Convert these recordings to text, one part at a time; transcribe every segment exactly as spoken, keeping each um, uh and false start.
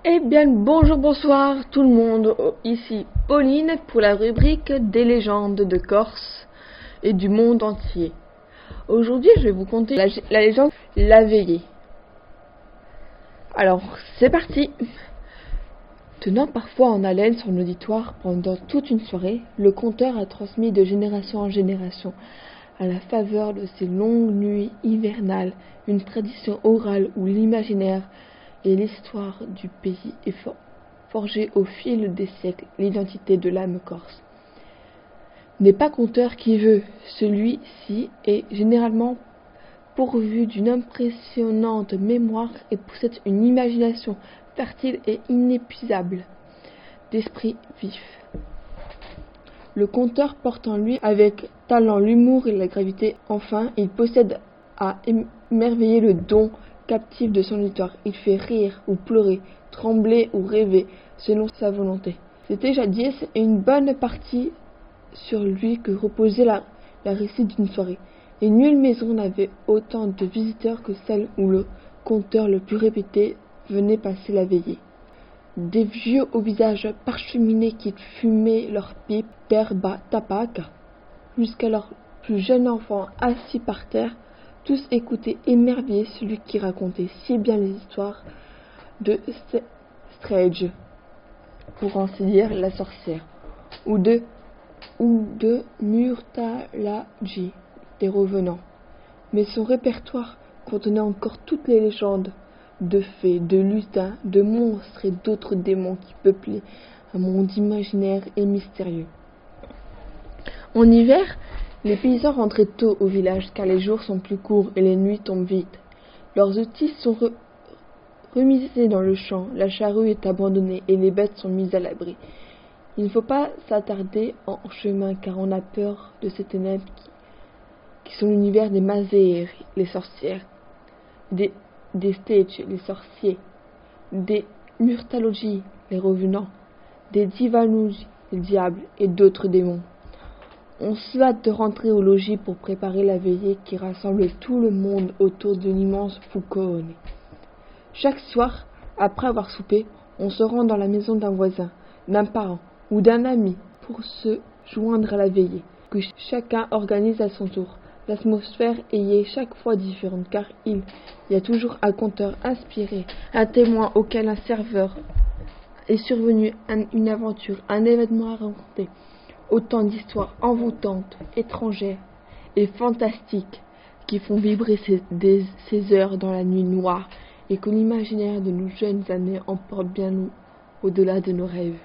Eh bien, bonjour, bonsoir tout le monde, ici Pauline pour la rubrique des légendes de Corse et du monde entier. Aujourd'hui, je vais vous conter la, la légende La Veillée. Alors, c'est parti. Tenant parfois en haleine son auditoire pendant toute une soirée, le conteur a transmis de génération en génération, à la faveur de ces longues nuits hivernales, une tradition orale où l'imaginaire et l'histoire du pays est for- forgée au fil des siècles l'identité de l'âme corse. N'est pas conteur qui veut, celui-ci est généralement pourvu d'une impressionnante mémoire et possède une imagination fertile et inépuisable, d'esprit vif. Le conteur porte en lui avec talent l'humour et la gravité. Enfin, il possède à émerveiller le don captif de son auditoire. Il fait rire ou pleurer, trembler ou rêver, selon sa volonté. C'était jadis une bonne partie sur lui que reposait la, la réussite d'une soirée. Et nulle maison n'avait autant de visiteurs que celle où le conteur le plus répété venait passer la veillée. Des vieux au visage parcheminés qui fumaient leurs pipes d'herbe tabac, jusqu'à leur plus jeune enfant assis par terre, tous écoutaient émerveillés celui qui racontait si bien les histoires de Strage, pour ainsi dire la sorcière, ou de ou de Murtalaji, des revenants. Mais son répertoire contenait encore toutes les légendes de fées, de lutins, de monstres et d'autres démons qui peuplaient un monde imaginaire et mystérieux. En hiver, les paysans rentraient tôt au village car les jours sont plus courts et les nuits tombent vite. Leurs outils sont re- remisés dans le champ, la charrue est abandonnée et les bêtes sont mises à l'abri. Il ne faut pas s'attarder en chemin car on a peur de ces ténèbres qui, qui sont l'univers des Mazéri, les sorcières, des, des Stage, les sorciers, des Murtalogi, les revenants, des Divanuji, les diables et d'autres démons. On se hâte de rentrer au logis pour préparer la veillée qui rassemble tout le monde autour de l'immense foucone. Chaque soir, après avoir soupé, on se rend dans la maison d'un voisin, d'un parent ou d'un ami pour se joindre à la veillée, que chacun organise à son tour. L'atmosphère y est chaque fois différente car il y a toujours un conteur inspiré, un témoin auquel un serveur est survenu un, une aventure, un événement à raconter. Autant d'histoires envoûtantes, étrangères et fantastiques qui font vibrer ces, des, ces heures dans la nuit noire et que l'imaginaire de nos jeunes années emporte bien nous, au-delà de nos rêves.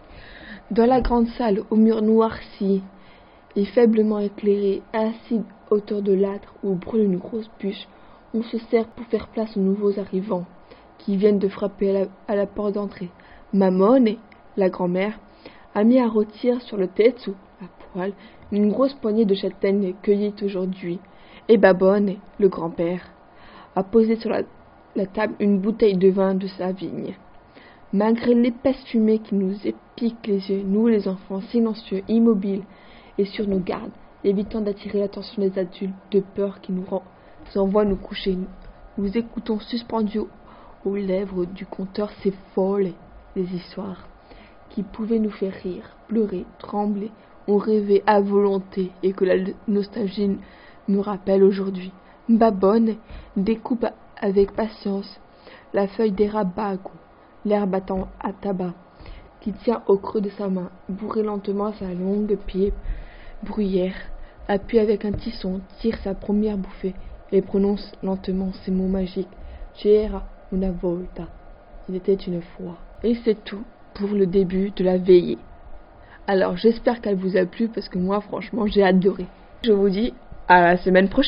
Dans la grande salle aux murs noircis et faiblement éclairés, assis autour de l'âtre où brûle une grosse bûche, on se sert pour faire place aux nouveaux arrivants qui viennent de frapper à la, à la porte d'entrée. Mamone, la grand-mère, a mis à rôtir sur le tetsu, la poêle, une grosse poignée de châtaignes cueillies aujourd'hui, et Babone, le grand-père, a posé sur la, la table une bouteille de vin de sa vigne. Malgré l'épaisse fumée qui nous épique les yeux, nous les enfants silencieux, immobiles et sur nos gardes, évitant d'attirer l'attention des adultes de peur qui nous envoient nous coucher, nous écoutons suspendus aux lèvres du conteur ces folles des histoires qui pouvaient nous faire rire, pleurer, trembler, ou rêver à volonté et que la nostalgie nous rappelle aujourd'hui. Babone découpe avec patience la feuille d'érable, l'herbe à tabac, qui tient au creux de sa main, bourré lentement sa longue pipe bruyère, appuie avec un tisson, tire sa première bouffée et prononce lentement ces mots magiques. C'era una volta. Il était une fois. Et c'est tout pour le début de la veillée. Alors j'espère qu'elle vous a plu parce que moi franchement j'ai adoré. Je vous dis à la semaine prochaine.